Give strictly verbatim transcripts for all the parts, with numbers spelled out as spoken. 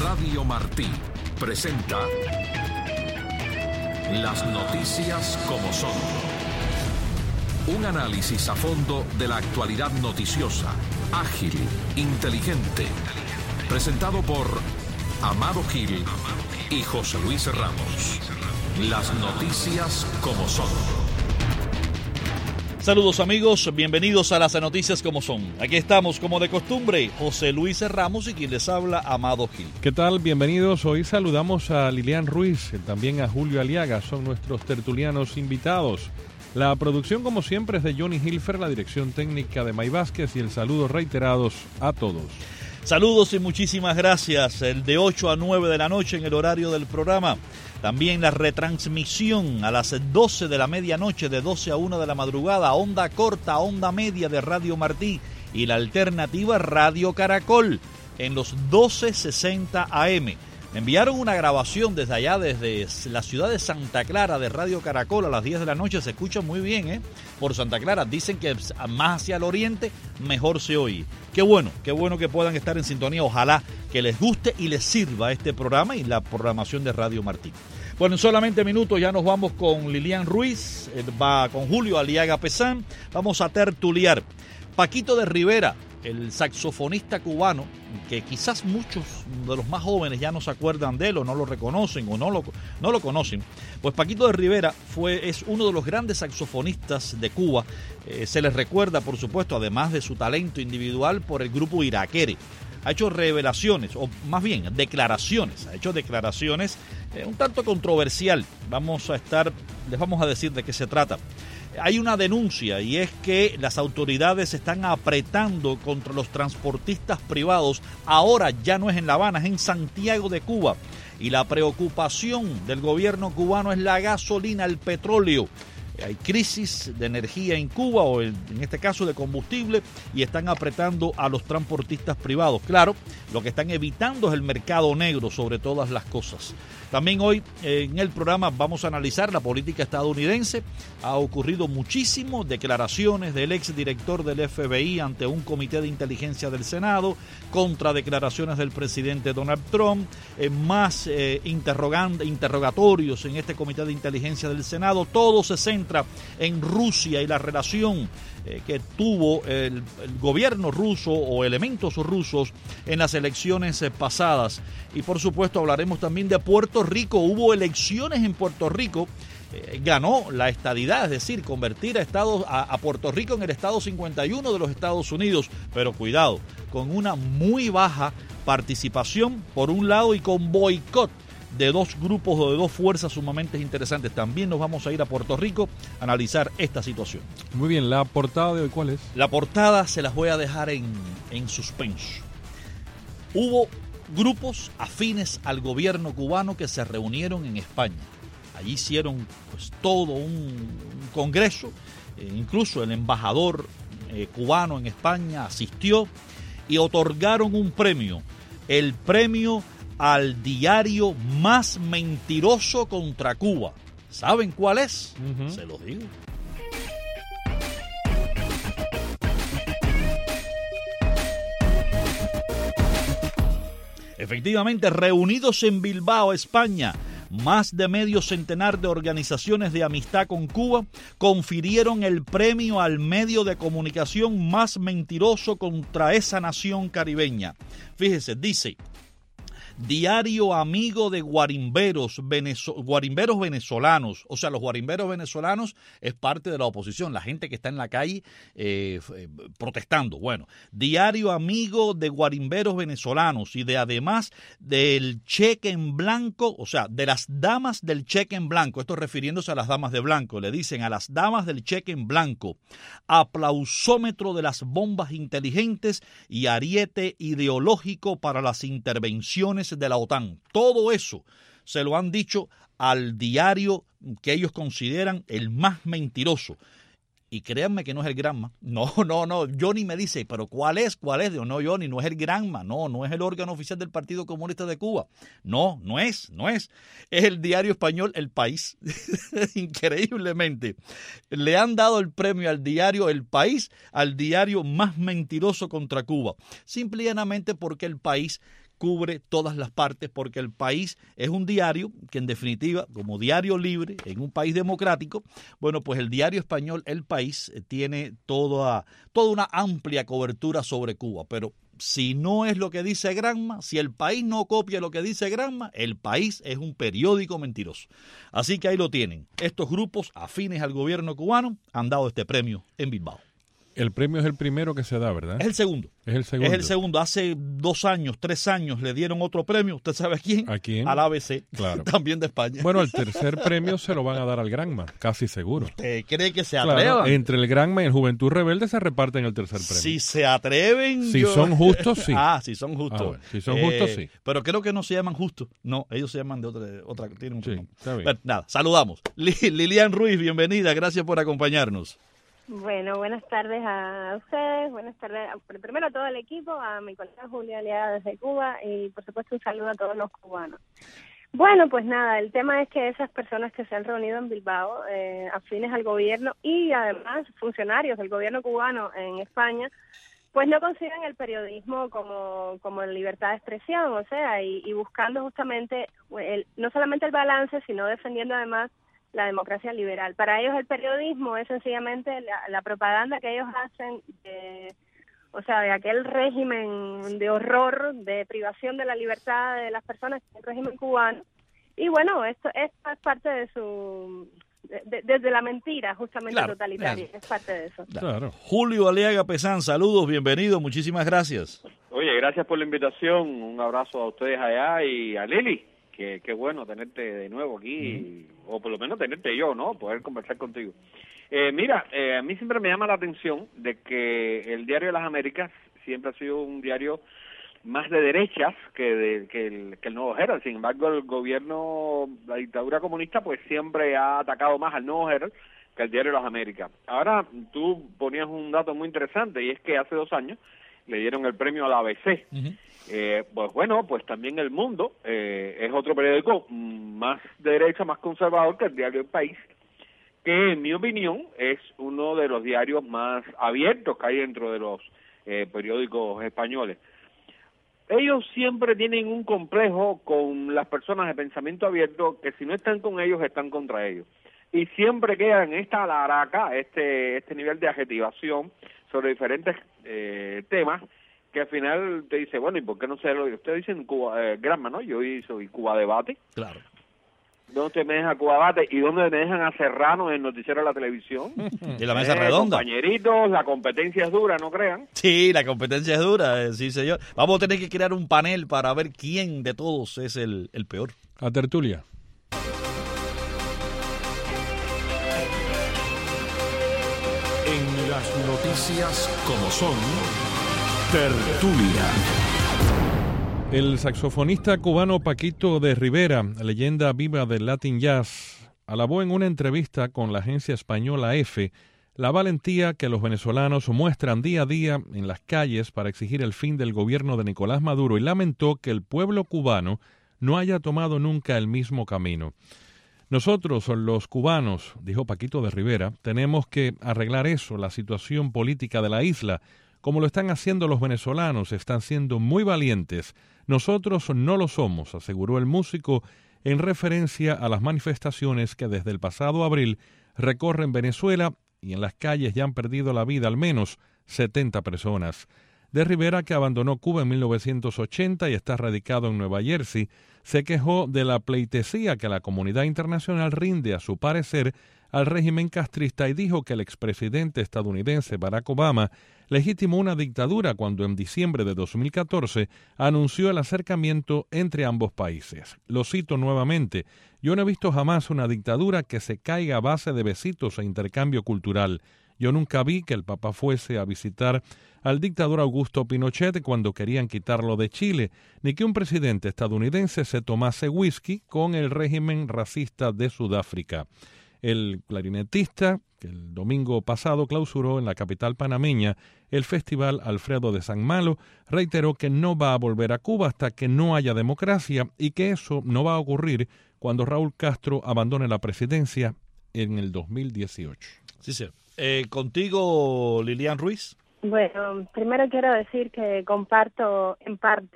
Radio Martí presenta Las noticias como son. Un análisis a fondo de la actualidad noticiosa, ágil, inteligente. Presentado por Amado Gil y José Luis Ramos. Las noticias como son. Saludos amigos, bienvenidos a las noticias como son. Aquí estamos como de costumbre, José Luis Ramos y quien les habla, Amado Gil. ¿Qué tal? Bienvenidos. Hoy saludamos a Lilian Ruiz, también a Julio Aliaga, son nuestros tertulianos invitados. La producción como siempre es de Johnny Hilfer, la dirección técnica de May Vázquez y el saludo reiterados a todos. Saludos y muchísimas gracias. El de ocho a nueve de la noche en el horario del programa. También la retransmisión a las doce de la medianoche, de doce a una de la madrugada, onda corta, onda media de Radio Martí y la alternativa Radio Caracol en los doce sesenta A M. Me enviaron una grabación desde allá, desde la ciudad de Santa Clara, de Radio Caracol, a las diez de la noche. Se escucha muy bien, ¿eh? Por Santa Clara. Dicen que más hacia el oriente, mejor se oye. Qué bueno, qué bueno que puedan estar en sintonía. Ojalá que les guste y les sirva este programa y la programación de Radio Martí. Bueno, en solamente minutos ya nos vamos con Lilian Ruiz, va con Julio Aliaga Pesán. Vamos a tertuliar. Paquito de Rivera, el saxofonista cubano, que quizás muchos de los más jóvenes ya no se acuerdan de él o no lo reconocen o no lo, no lo conocen. Pues Paquito de Rivera fue, es uno de los grandes saxofonistas de Cuba. Eh, se les recuerda, por supuesto, además de su talento individual, por el grupo Iraquere. Ha hecho revelaciones, o más bien declaraciones, ha hecho declaraciones eh, un tanto controversial. Vamos a estar, les vamos a decir de qué se trata. Hay una denuncia y es que las autoridades están apretando contra los transportistas privados. Ahora ya no es en La Habana, es en Santiago de Cuba. Y la preocupación del gobierno cubano es la gasolina, el petróleo. Hay crisis de energía en Cuba, o en este caso de combustible, y están apretando a los transportistas privados. Claro, lo que están evitando es el mercado negro sobre todas las cosas. También hoy eh, en el programa vamos a analizar la política estadounidense. Ha ocurrido muchísimo, declaraciones del exdirector del F B I ante un comité de inteligencia del Senado, contra declaraciones del presidente Donald Trump, eh, más eh, interrogatorios en este comité de inteligencia del Senado. Todo se centra en Rusia y la relación eh, que tuvo el, el gobierno ruso o elementos rusos en las elecciones eh, pasadas. Y por supuesto hablaremos también de Puerto Rico. Hubo elecciones en Puerto Rico, eh, ganó la estadidad, es decir, convertir a, Estados, a, a Puerto Rico en el estado cincuenta y uno de los Estados Unidos, pero cuidado, con una muy baja participación por un lado y con boicot de dos grupos o de dos fuerzas sumamente interesantes. También nos vamos a ir a Puerto Rico a analizar esta situación. Muy bien, ¿la portada de hoy cuál es? La portada se las voy a dejar en, en suspenso. Hubo grupos afines al gobierno cubano que se reunieron en España. Allí hicieron pues todo un, un congreso, eh, incluso el embajador eh, cubano en España asistió y otorgaron un premio, el premio al diario más mentiroso contra Cuba. ¿Saben cuál es? Uh-huh. Se los digo. Efectivamente, reunidos en Bilbao, España, más de medio centenar de organizaciones de amistad con Cuba confirieron el premio al medio de comunicación más mentiroso contra esa nación caribeña. Fíjese, dice: Diario amigo de guarimberos, venezo, guarimberos venezolanos. O sea, los guarimberos venezolanos es parte de la oposición, la gente que está en la calle eh, eh, protestando. Bueno, diario amigo de guarimberos venezolanos y de además del cheque en blanco, o sea, de las damas del cheque en blanco. Esto refiriéndose a las damas de blanco. Le dicen a las damas del cheque en blanco: aplausómetro de las bombas inteligentes y ariete ideológico para las intervenciones de la OTAN. Todo eso se lo han dicho al diario que ellos consideran el más mentiroso. Y créanme que no es el Granma. No, no, no. Johnny me dice, ¿pero cuál es? ¿Cuál es? Digo, no, Johnny, no es el Granma. No, no es el órgano oficial del Partido Comunista de Cuba. No, no es, no es. Es el diario español El País. Increíblemente. Le han dado el premio al diario El País, al diario más mentiroso contra Cuba. Simple y llanamente porque El País cubre todas las partes, porque El País es un diario que en definitiva, como diario libre en un país democrático, bueno, pues el diario español El País tiene toda, toda una amplia cobertura sobre Cuba, pero si no es lo que dice Granma, si El País no copia lo que dice Granma, El País es un periódico mentiroso. Así que ahí lo tienen. Estos grupos afines al gobierno cubano han dado este premio en Bilbao. El premio es el primero que se da, ¿verdad? Es el segundo. Es el segundo. Es el segundo. Hace dos años, tres años le dieron otro premio. ¿Usted sabe a quién? ¿A quién? Al A B C. Claro. También de España. Bueno, el tercer premio se lo van a dar al Granma, casi seguro. ¿Usted cree que se Claro, atrevan? entre el Granma y el Juventud Rebelde se reparten el tercer premio. Si se atreven. Si yo... son justos, sí. Ah, si son justos. Ah, bueno, si son justos, eh, sí. Pero creo que no se llaman justos. No, ellos se llaman de otra. otra tienen otro Sí, nombre. está bien. Pero, nada, saludamos. Lilian Ruiz, bienvenida. Gracias por acompañarnos. Bueno, buenas tardes a ustedes, buenas tardes a, primero a todo el equipo, a mi colega Julia Aliaga desde Cuba y por supuesto un saludo a todos los cubanos. Bueno, pues nada, el tema es que esas personas que se han reunido en Bilbao, eh, afines al gobierno y además funcionarios del gobierno cubano en España, pues no consideran el periodismo como, como libertad de expresión, o sea, y, y buscando justamente el, no solamente el balance, sino defendiendo además la democracia liberal. Para ellos el periodismo es sencillamente la, la propaganda que ellos hacen de, o sea, de aquel régimen de horror, de privación de la libertad de las personas, el régimen cubano. Y bueno, esto, esto es parte de su, de, de, de la mentira justamente claro, totalitaria, claro. es parte de eso. Claro. Julio Aliaga Pesán, saludos, bienvenido, muchísimas gracias. Oye, gracias por la invitación, un abrazo a ustedes allá y a Lili. Qué, qué bueno tenerte de nuevo aquí, mm. o por lo menos tenerte yo, ¿no? Poder conversar contigo. Eh, mira, eh, a mí siempre me llama la atención de que el Diario de las Américas siempre ha sido un diario más de derechas que, de, que, el, que el Nuevo Herald. Sin embargo, el gobierno, la dictadura comunista, pues siempre ha atacado más al Nuevo Herald que al Diario de las Américas. Ahora, tú ponías un dato muy interesante, y es que hace dos años le dieron el premio a la A B C. Uh-huh. Eh, pues bueno, pues también El Mundo eh, es otro periódico más de derecha, más conservador que el diario El País, que en mi opinión es uno de los diarios más abiertos que hay dentro de los eh, periódicos españoles. Ellos siempre tienen un complejo con las personas de pensamiento abierto, que si no están con ellos, están contra ellos. Y siempre queda en esta laraca, este, este nivel de adjetivación sobre diferentes eh, temas, que al final te dice, bueno, ¿y por qué no se lo dice? Ustedes dicen Cuba, eh, Granma, ¿no? Yo soy Cuba Debate. Claro. ¿Dónde me dejan Cuba Debate? ¿Y dónde me dejan a Serrano en el noticiero de la televisión? Y la mesa eh, redonda. Compañeritos, la competencia es dura, ¿no crean? Sí, la competencia es dura, eh, sí, señor. Vamos a tener que crear un panel para ver quién de todos es el, el peor. A tertulia. En las noticias como son, tertulia. El saxofonista cubano Paquito de Rivera, leyenda viva del Latin Jazz, alabó en una entrevista con la agencia española EFE la valentía que los venezolanos muestran día a día en las calles para exigir el fin del gobierno de Nicolás Maduro y lamentó que el pueblo cubano no haya tomado nunca el mismo camino. Nosotros, los cubanos, dijo Paquito de Rivera, tenemos que arreglar eso, la situación política de la isla, como lo están haciendo los venezolanos, están siendo muy valientes. Nosotros no lo somos, aseguró el músico en referencia a las manifestaciones que desde el pasado abril recorren Venezuela y en las calles ya han perdido la vida al menos setenta personas. De Rivera, que abandonó Cuba en mil novecientos ochenta y está radicado en Nueva Jersey, se quejó de la pleitesía que la comunidad internacional rinde, a su parecer, al régimen castrista y dijo que el expresidente estadounidense Barack Obama legitimó una dictadura cuando en diciembre de dos mil catorce anunció el acercamiento entre ambos países. Lo cito nuevamente, yo no he visto jamás una dictadura que se caiga a base de besitos e intercambio cultural. Yo nunca vi que el Papa fuese a visitar al dictador Augusto Pinochet cuando querían quitarlo de Chile, ni que un presidente estadounidense se tomase whisky con el régimen racista de Sudáfrica. El clarinetista, que el domingo pasado clausuró en la capital panameña el Festival Alfredo de San Malo, reiteró que no va a volver a Cuba hasta que no haya democracia y que eso no va a ocurrir cuando Raúl Castro abandone la presidencia en el dos mil dieciocho. Sí, sí. Eh, contigo, Lilian Ruiz. Bueno, primero quiero decir que comparto en parte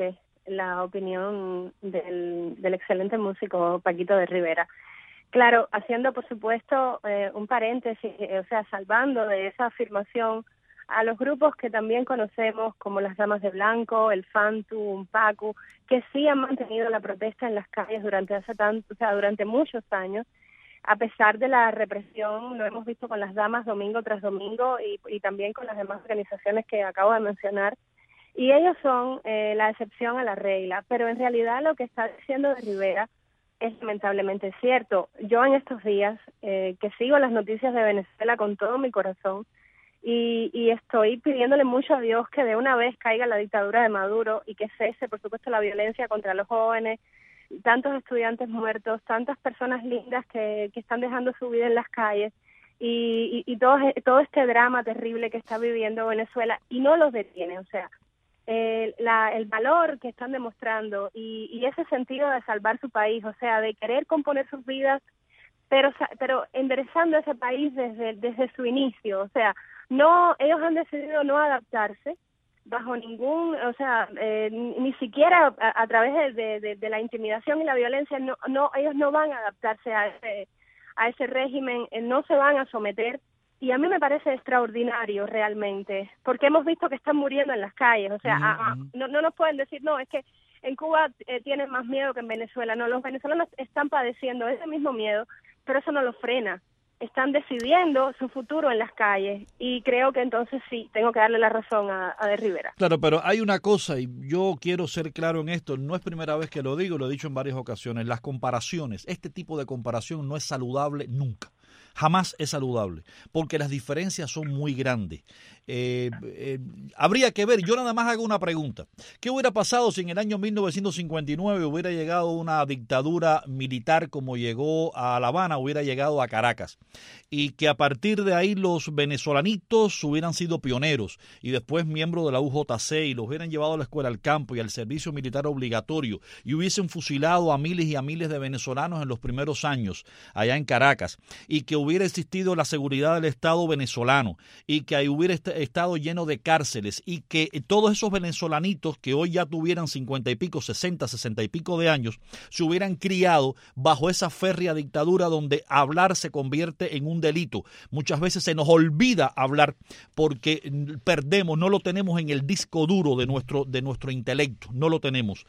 la opinión del, del excelente músico Paquito de Rivera. Claro, haciendo por supuesto eh, un paréntesis, eh, o sea, salvando de esa afirmación a los grupos que también conocemos como las Damas de Blanco, el Fantu, Umpacu, que sí han mantenido la protesta en las calles durante hace tanto, o sea, durante muchos años, a pesar de la represión. Lo hemos visto con las damas domingo tras domingo y, y también con las demás organizaciones que acabo de mencionar. Y ellos son eh, la excepción a la regla, pero en realidad lo que está diciendo de Rivera es lamentablemente cierto. Yo en estos días, eh, que sigo las noticias de Venezuela con todo mi corazón, y, y estoy pidiéndole mucho a Dios que de una vez caiga la dictadura de Maduro y que cese, por supuesto, la violencia contra los jóvenes, tantos estudiantes muertos, tantas personas lindas que, que están dejando su vida en las calles, y, y, y todo, todo este drama terrible que está viviendo Venezuela, y no los detiene. O sea, eh, la, el valor que están demostrando y, y ese sentido de salvar su país, o sea, de querer componer sus vidas, pero pero enderezando ese país desde, desde su inicio. O sea, no, ellos han decidido no adaptarse bajo ningún, o sea, eh, ni, ni siquiera a, a través de, de, de la intimidación y la violencia. No, no, ellos no van a adaptarse a ese, a ese régimen, eh, no se van a someter. Y a mí me parece extraordinario realmente, porque hemos visto que están muriendo en las calles. O sea, uh-huh. a, a, no, no nos pueden decir, no, es que en Cuba eh, tienen más miedo que en Venezuela. No, los venezolanos están padeciendo ese mismo miedo, pero eso no los frena. Están decidiendo su futuro en las calles, y creo que entonces sí, tengo que darle la razón a, a de Rivera. Claro, pero hay una cosa, y yo quiero ser claro en esto, no es primera vez que lo digo, lo he dicho en varias ocasiones, las comparaciones, este tipo de comparación no es saludable nunca. Jamás es saludable, porque las diferencias son muy grandes. Eh, eh, habría que ver, yo nada más hago una pregunta. ¿Qué hubiera pasado si en el año mil novecientos cincuenta y nueve hubiera llegado una dictadura militar como llegó a La Habana, hubiera llegado a Caracas, y que a partir de ahí los venezolanitos hubieran sido pioneros y después miembros de la U J C y los hubieran llevado a la escuela al campo y al servicio militar obligatorio y hubiesen fusilado a miles y a miles de venezolanos en los primeros años allá en Caracas, y que hubiera existido la seguridad del Estado venezolano y que ahí hubiera est- estado lleno de cárceles, y que todos esos venezolanitos que hoy ya tuvieran cincuenta y pico, sesenta, sesenta y pico de años, se hubieran criado bajo esa férrea dictadura donde hablar se convierte en un delito. Muchas veces se nos olvida hablar porque perdemos, no lo tenemos en el disco duro de nuestro, de nuestro intelecto, no lo tenemos.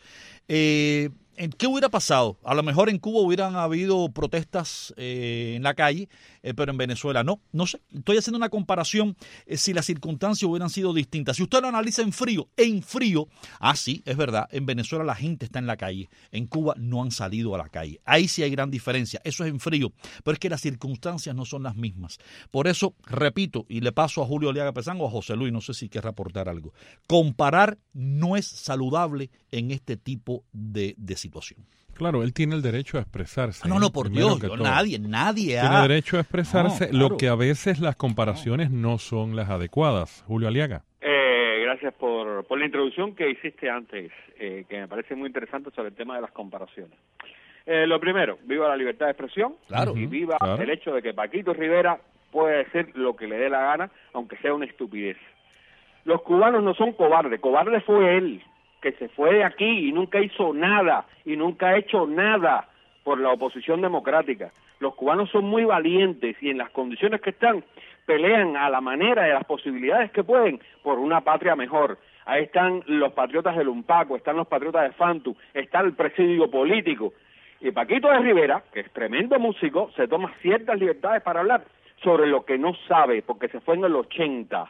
Eh, ¿Qué hubiera pasado? A lo mejor en Cuba hubieran habido protestas eh, en la calle, eh, pero en Venezuela no. No sé, estoy haciendo una comparación eh, si las circunstancias hubieran sido distintas. Si usted lo analiza en frío, en frío, ah sí, es verdad, en Venezuela la gente está en la calle, en Cuba no han salido a la calle. Ahí sí hay gran diferencia, eso es en frío, pero es que las circunstancias no son las mismas. Por eso, repito, y le paso a Julio Aliaga Pesán o a José Luis, no sé si quiere aportar algo. Comparar no es saludable en este tipo de, de situación. Claro, él tiene el derecho a expresarse. No, no, por Dios, yo, nadie, nadie ha... Tiene ha... derecho a expresarse, no, claro. Lo que a veces las comparaciones no, no son las adecuadas. Julio Aliaga. Eh, gracias por, por la introducción que hiciste antes, eh, que me parece muy interesante sobre el tema de las comparaciones. Eh, lo primero, viva la libertad de expresión, claro, y viva claro. el hecho de que Paquito Rivera puede decir lo que le dé la gana, aunque sea una estupidez. Los cubanos no son cobardes, cobarde fue él, que se fue de aquí y nunca hizo nada, y nunca ha hecho nada por la oposición democrática. Los cubanos son muy valientes y en las condiciones que están, pelean a la manera de las posibilidades que pueden por una patria mejor. Ahí están los patriotas del Umpacu, están los patriotas de Fantu, está el presidio político. Y Paquito de Rivera, que es tremendo músico, se toma ciertas libertades para hablar sobre lo que no sabe, porque se fue en el ochenta.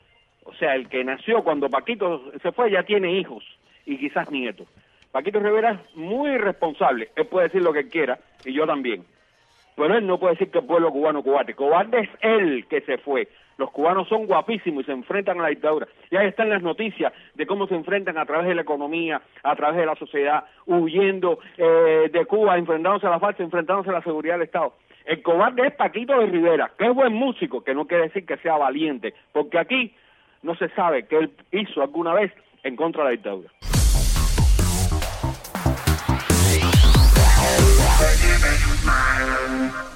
O sea, el que nació cuando Paquito se fue ya tiene hijos y quizás nietos. Paquito Rivera es muy responsable, él puede decir lo que quiera, y yo también. Pero él no puede decir que el pueblo cubano cobarde. Cobarde es él que se fue. Los cubanos son guapísimos y se enfrentan a la dictadura. Y ahí están las noticias de cómo se enfrentan a través de la economía, a través de la sociedad, huyendo eh, de Cuba, enfrentándose a la falsa, enfrentándose a la seguridad del Estado. El cobarde es Paquito de Rivera, que es buen músico, que no quiere decir que sea valiente, porque aquí no se sabe qué él hizo alguna vez en contra de la dictadura.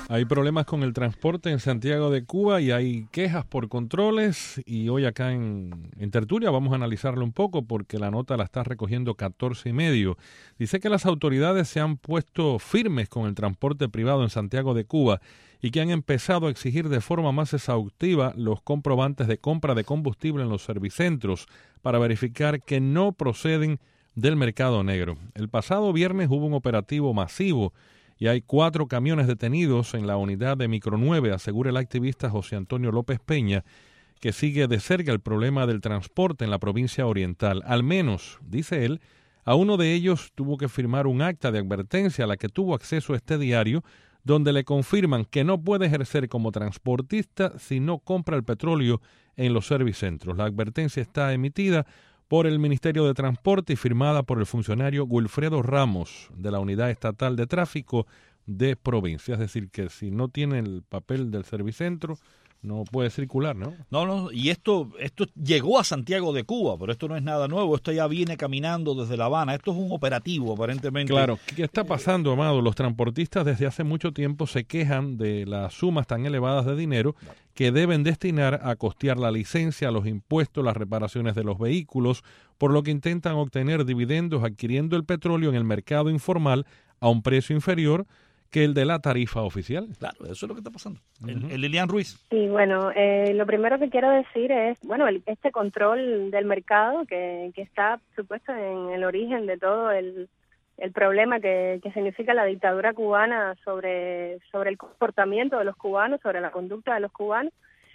Hay problemas con el transporte en Santiago de Cuba y hay quejas por controles, y hoy acá en, en Tertulia vamos a analizarlo un poco porque la nota la está recogiendo catorce y medio. Dice que las autoridades se han puesto firmes con el transporte privado en Santiago de Cuba y que han empezado a exigir de forma más exhaustiva los comprobantes de compra de combustible en los servicentros para verificar que no proceden del mercado negro. El pasado viernes hubo un operativo masivo y hay cuatro camiones detenidos en la unidad de Micro nueve, asegura el activista José Antonio López Peña, que sigue de cerca el problema del transporte en la provincia oriental. Al menos, dice él, a uno de ellos tuvo que firmar un acta de advertencia a la que tuvo acceso este diario, donde le confirman que no puede ejercer como transportista si no compra el petróleo en los servicentros. La advertencia está emitida por el Ministerio de Transporte y firmada por el funcionario Wilfredo Ramos de la Unidad Estatal de Tráfico de Provincia. Es decir, que si no tiene el papel del servicentro, no puede circular, ¿no? No, no, y esto esto llegó a Santiago de Cuba, pero esto no es nada nuevo, esto ya viene caminando desde La Habana, esto es un operativo aparentemente. Claro, ¿qué está pasando, Amado? Los transportistas desde hace mucho tiempo se quejan de las sumas tan elevadas de dinero que deben destinar a costear la licencia, los impuestos, las reparaciones de los vehículos, por lo que intentan obtener dividendos adquiriendo el petróleo en el mercado informal a un precio inferior que el de la tarifa oficial. Claro, eso es lo que está pasando. Uh-huh. el, el Lilian Ruiz. Sí, bueno, eh, lo primero que quiero decir es, bueno, el, este control del mercado que, que está supuesto en el origen de todo el, el problema que, que significa la dictadura cubana sobre, sobre el comportamiento de los cubanos, sobre la conducta de los cubanos.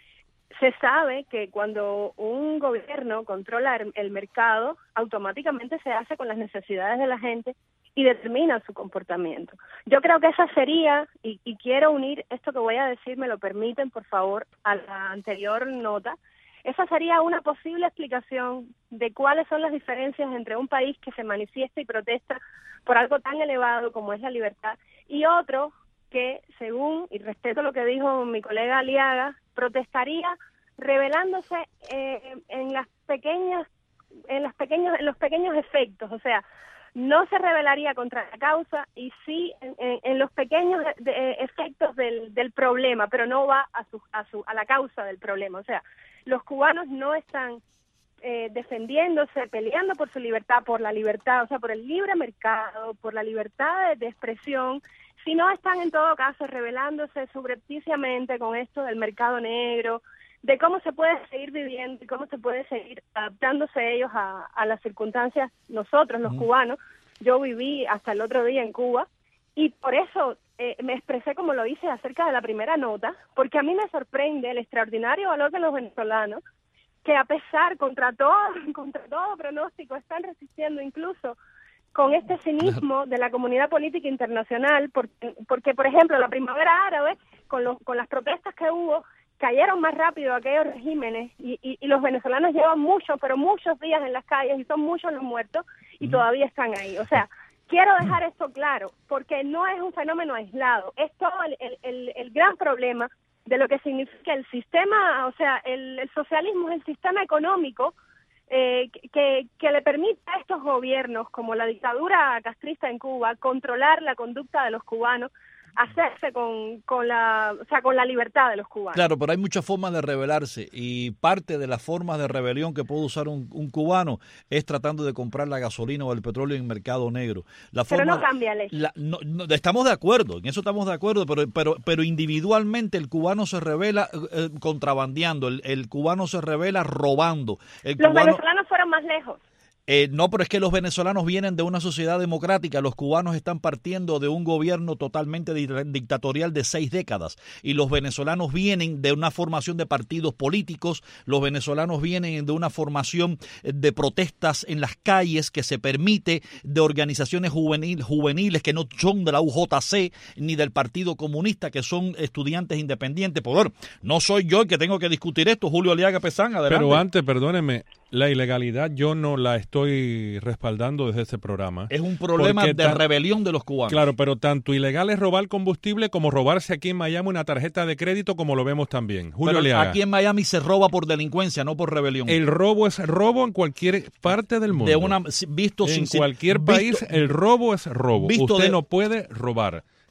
Se sabe que cuando un gobierno controla el, el mercado, automáticamente se hace con las necesidades de la gente y determina su comportamiento. Yo creo que esa sería, y, y quiero unir esto que voy a decir, me lo permiten, por favor, a la anterior nota, esa sería una posible explicación de cuáles son las diferencias entre un país que se manifiesta y protesta por algo tan elevado como es la libertad y otro que, según, y respeto lo que dijo mi colega Aliaga, protestaría rebelándose eh, en las pequeñas, en las pequeños, en los pequeños efectos, o sea, no se rebelaría contra la causa y sí en, en, en los pequeños de, de, efectos del, del problema, pero no va a su, a su a la causa del problema. O sea, los cubanos no están eh, defendiéndose, peleando por su libertad, por la libertad, o sea, por el libre mercado, por la libertad de, de expresión, sino están en todo caso rebelándose subrepticiamente con esto del mercado negro, de cómo se puede seguir viviendo y cómo se puede seguir adaptándose ellos a, a las circunstancias, nosotros los mm. cubanos. Yo viví hasta el otro día en Cuba y por eso eh, me expresé como lo hice acerca de la primera nota, porque a mí me sorprende el extraordinario valor de los venezolanos que a pesar, contra todo, contra todo pronóstico, están resistiendo incluso con este cinismo de la comunidad política internacional, porque, porque por ejemplo, la primavera árabe, con, los, con las protestas que hubo, cayeron más rápido aquellos regímenes y, y, y los venezolanos llevan muchos, pero muchos días en las calles y son muchos los muertos y mm. todavía están ahí. O sea, quiero dejar esto claro, porque no es un fenómeno aislado, es todo el, el, el, el gran problema de lo que significa el sistema, o sea, el, el socialismo es el sistema económico eh, que, que le permite a estos gobiernos, como la dictadura castrista en Cuba, controlar la conducta de los cubanos, hacerse con, con la o sea con la libertad de los cubanos. Claro, pero hay muchas formas de rebelarse y parte de las formas de rebelión que puede usar un, un cubano es tratando de comprar la gasolina o el petróleo en el mercado negro. La forma, pero no cambia, Ley. La, no, no, estamos de acuerdo, en eso estamos de acuerdo, pero pero pero individualmente el cubano se rebela eh, contrabandeando, el, el cubano se rebela robando. El los cubano, venezolanos fueron más lejos. Eh, no, pero es que los venezolanos vienen de una sociedad democrática, los cubanos están partiendo de un gobierno totalmente dictatorial de seis décadas y los venezolanos vienen de una formación de partidos políticos, los venezolanos vienen de una formación de protestas en las calles que se permite, de organizaciones juvenil, juveniles que no son de la U J C ni del Partido Comunista, que son estudiantes independientes. Por favor, no soy yo el que tengo que discutir esto, Julio Aliaga Pesán, adelante. Pero antes, perdóneme, la ilegalidad yo no la estoy respaldando desde este programa. Es un problema de tan, rebelión de los cubanos. Claro, pero tanto ilegal es robar combustible como robarse aquí en Miami una tarjeta de crédito, como lo vemos también. Julio Aliaga. Aquí en Miami se roba por delincuencia, no por rebelión. El robo es robo en cualquier parte del mundo. De una, visto en sin, cualquier visto, país, el robo es robo. Usted de, no puede robar.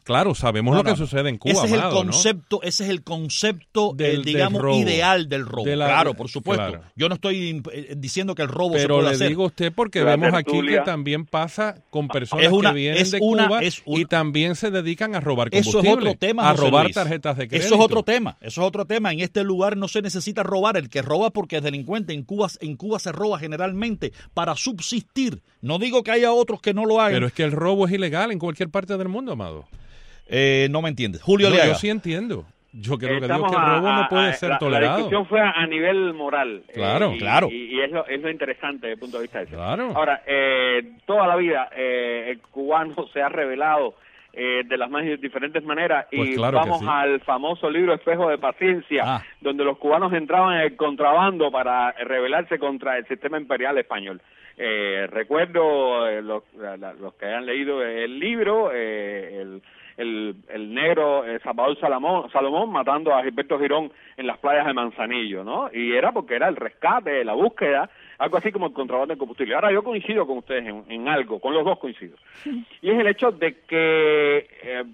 Claro, sabemos No, lo que no, sucede en Cuba, ese es el Amado, concepto, ¿no? Ese es el concepto, del, eh, digamos, del robo, ideal del robo. De la, claro, por supuesto. Claro. Yo no estoy eh, diciendo que el robo Pero se puede le hacer. digo a usted porque La vemos aquí tertulia. que también pasa con personas Es una- que vienen es de una- Cuba es un- y también se dedican a robar Eso combustible, es otro tema, a José robar Luis. tarjetas de crédito. Eso es otro tema, eso es otro tema. En este lugar no se necesita robar. El que roba porque es delincuente. En Cuba, en Cuba se roba generalmente para subsistir. No digo que haya otros que no lo hagan. Pero es que el robo es ilegal en cualquier parte del mundo, Amado. Eh, no me entiendes. Julio No, Aliaga. yo sí entiendo. Yo creo que digo Estamos que el robo a- no a- puede a- ser la, tolerado. La discusión fue a nivel moral. Claro, y, claro. Y, y es, lo, es lo interesante desde el punto de vista ese. Claro. Ahora, eh, toda la vida eh, el cubano se ha revelado eh, de las más diferentes maneras Pues y claro que vamos sí. al famoso libro Espejo de Paciencia, Ah. donde los cubanos entraban en el contrabando para rebelarse contra el sistema imperial español. Eh, recuerdo eh, los, la- los que hayan leído el libro, eh, el El, el negro eh, Salvador Salomón, Salomón matando a Gilberto Girón en las playas de Manzanillo, ¿no? Y era porque era el rescate, la búsqueda, algo así como el contrabando de combustible. Ahora yo coincido con ustedes en, en algo, con los dos coincido. Y es el hecho de que eh,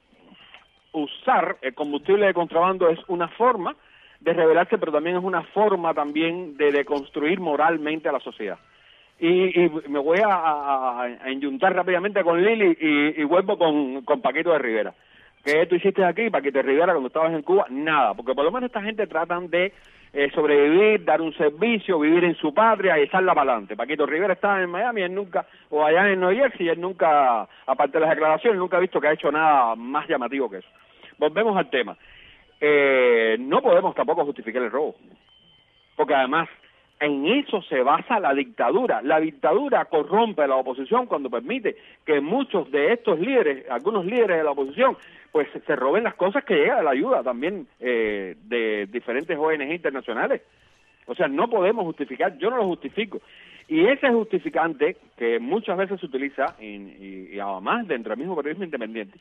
usar el combustible de contrabando es una forma de rebelarse, pero también es una forma también de deconstruir moralmente a la sociedad. Y, y me voy a, a, a enyuntar rápidamente con Lili y, y vuelvo con, con Paquito de Rivera. ¿Qué tú hiciste aquí, Paquito de Rivera, cuando estabas en Cuba? Nada, porque por lo menos esta gente tratan de eh, sobrevivir, dar un servicio, vivir en su patria y echarla para adelante. Paquito Rivera estaba en Miami, él nunca, o allá en New Jersey, y él nunca, aparte de las declaraciones, nunca ha visto que ha hecho nada más llamativo que eso. Volvemos al tema. Eh, no podemos tampoco justificar el robo, porque además en eso se basa la dictadura. La dictadura corrompe a la oposición cuando permite que muchos de estos líderes, algunos líderes de la oposición, pues se roben las cosas que llega de la ayuda también eh, de diferentes O N G internacionales. O sea, no podemos justificar, yo no lo justifico. Y ese justificante que muchas veces se utiliza, y, y, y además dentro del mismo periodismo independiente,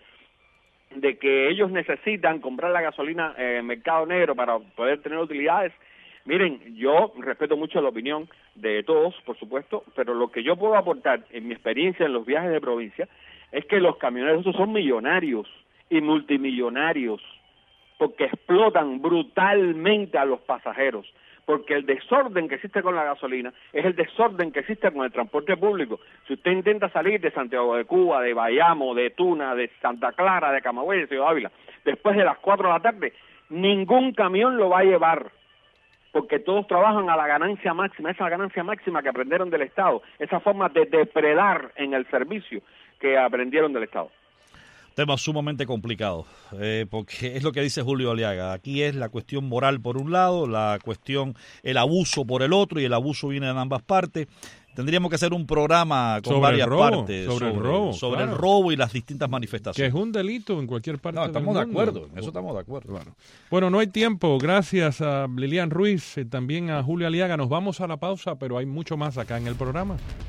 de que ellos necesitan comprar la gasolina en el mercado negro para poder tener utilidades. Miren, yo respeto mucho la opinión de todos, por supuesto, pero lo que yo puedo aportar en mi experiencia en los viajes de provincia es que los camioneros esos son millonarios y multimillonarios porque explotan brutalmente a los pasajeros, porque el desorden que existe con la gasolina es el desorden que existe con el transporte público. Si usted intenta salir de Santiago de Cuba, de Bayamo, de Tuna, de Santa Clara, de Camagüey, de Ciudad Ávila, después de las cuatro de la tarde, ningún camión lo va a llevar, porque todos trabajan a la ganancia máxima, esa ganancia máxima que aprendieron del Estado, esa forma de depredar en el servicio que aprendieron del Estado. Tema sumamente complicado, eh, porque es lo que dice Julio Aliaga. Aquí es la cuestión moral por un lado, la cuestión, el abuso por el otro, y el abuso viene de ambas partes. Tendríamos que hacer un programa con Sobre varias el robo, partes sobre sobre, el robo, sobre claro. el robo y las distintas Que manifestaciones. es un delito en cualquier parte No, del estamos de mundo. acuerdo, en eso estamos de acuerdo. Claro. Bueno, no hay tiempo. Gracias a Lilian Ruiz, eh, también a Julio Aliaga. Nos vamos a la pausa, pero hay mucho más acá en el programa.